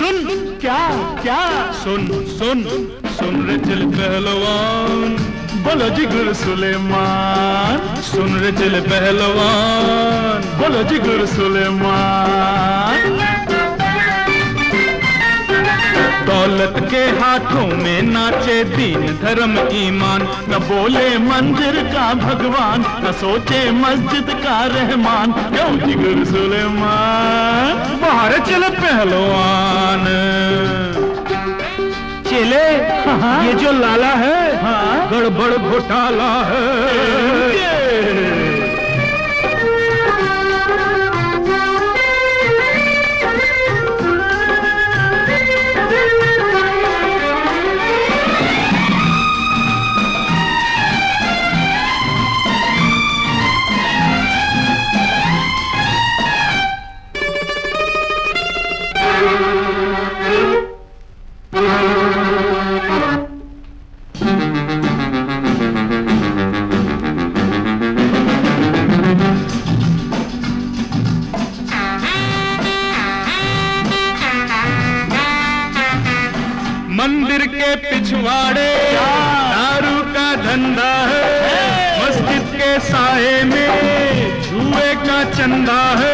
सुन क्या क्या सुन सुन सुन रे चल पहलवान, बोलो जिगर सुलेमान। सुन रे चल पहलवान, बोलो जिगर सुलेमान। दौलत के हाथों में नाचे दीन धर्म ईमान, न बोले मंदिर का भगवान, न सोचे मस्जिद का रहमान। क्यों जिगर सुलेमान, बाहर चले पहलवान। चले ये जो लाला है गड़बड़ घोटाला है। मंदिर के पिछवाड़े दारू का धंधा है, मस्जिद के साए में जुए का चंदा है।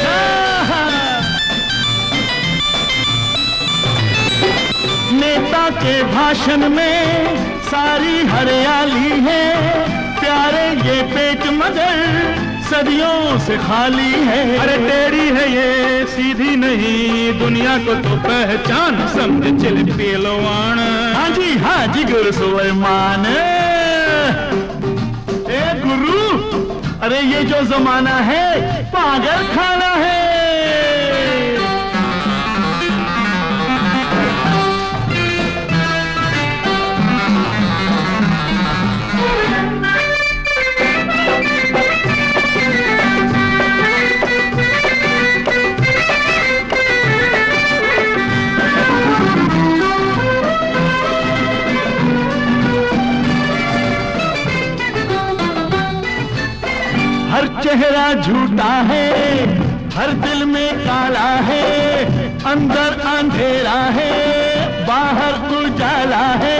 नेता के भाषण में सारी हरियाली है, प्यारे ये पेट मगर सदियों से खाली है। अरे टेढ़ी है ये सीधी नहीं, दुनिया को तो पहचान, समझ चल पहलवान। हाँ जी हाँ जिगर सुलेमान। ए गुरु, अरे ये जो जमाना है पागल खाना है। हर चेहरा झूठा है, हर दिल में काला है, अंदर अंधेरा है, बाहर उजाला है।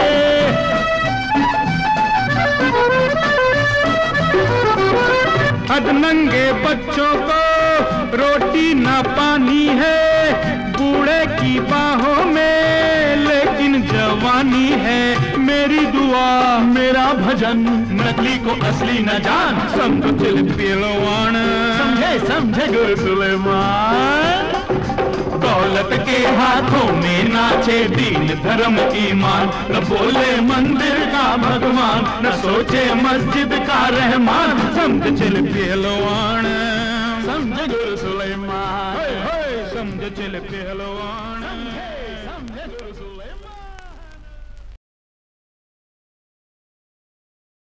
अधनंगे बच्चों को रोटी ना पानी है, बूढ़े की बाहों में लेकिन जवानी है। मेरी दुआ मेरा भजन, नकली को असली न जान, समझ चल पहलवान। समझे समझे गुरु सुलेमान। दौलत के हाथों में नाचे दीन धर्म ईमान, न बोले मंदिर का भगवान, न सोचे मस्जिद का रहमान। समझ चल पहलवान, समझ गुरु सुलेमान, समझ चल पहलवान।